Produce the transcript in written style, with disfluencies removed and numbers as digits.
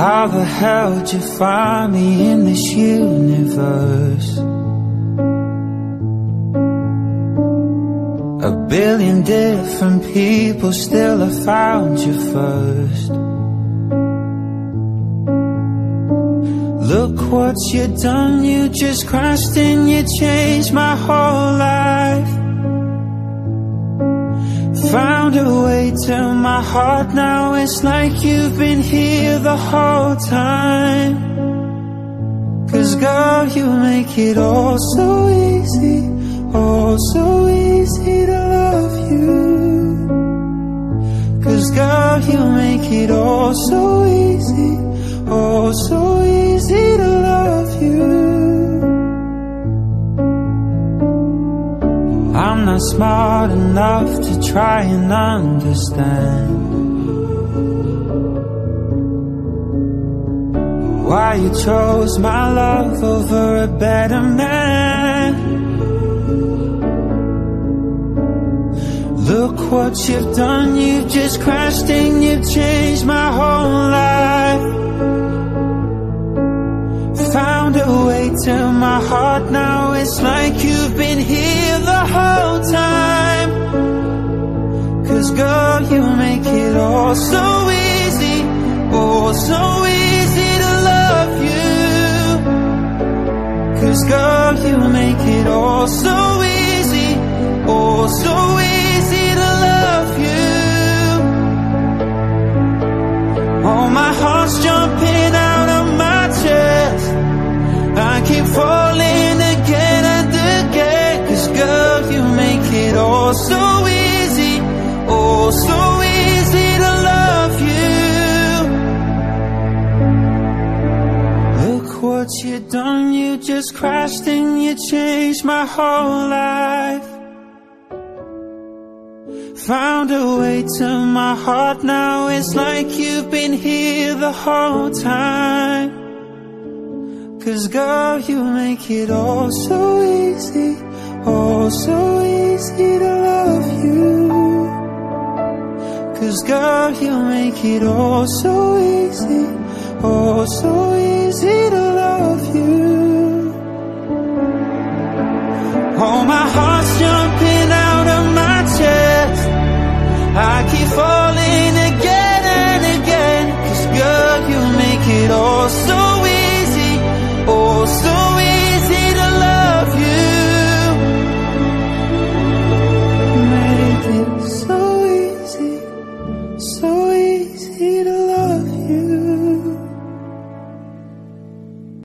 How the hell did you find me in this universe? A billion different people, still I found you first. Look what you done, you just crashed and you changed my whole life. Found a way to my heart, now it's like you've been here the whole time. 'Cause girl, you make it all so easy, oh so easy to love you. 'Cause girl, you make it all so easy, oh so easy to love you. I'm not smart enough to try and understand why you chose my love over a better man. Look what you've done, you've just crashed and you've changed my whole life. Found a way to my heart, now it's like you've been here the whole time. 'Cause girl, you make it all so easy, oh so easy to love you. 'Cause girl, you make it all so easy, oh so easy to love you. Oh, my heart's jumping out of my chest, I keep falling again and again. 'Cause girl, you make it all so easy, oh so easy to love you. Look what you done, you just crashed and you changed my whole life. Found a way to my heart, now it's like you've been here the whole time. 'Cause girl, you make it all so easy, oh so easy to love you. 'Cause girl, you make it all so easy, oh so easy to